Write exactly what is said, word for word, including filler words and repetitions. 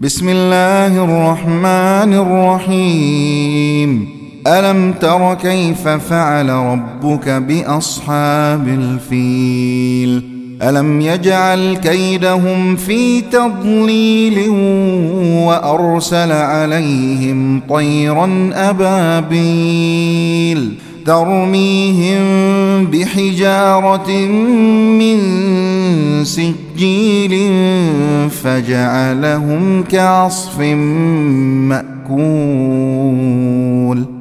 بسم الله الرحمن الرحيم. ألم تر كيف فعل ربك بأصحاب الفيل؟ ألم يجعل كيدهم في تضليل وأرسل عليهم طيرا أبابيل ترميهم بحجارة من سجيل فجعلهم كعصف مأكول.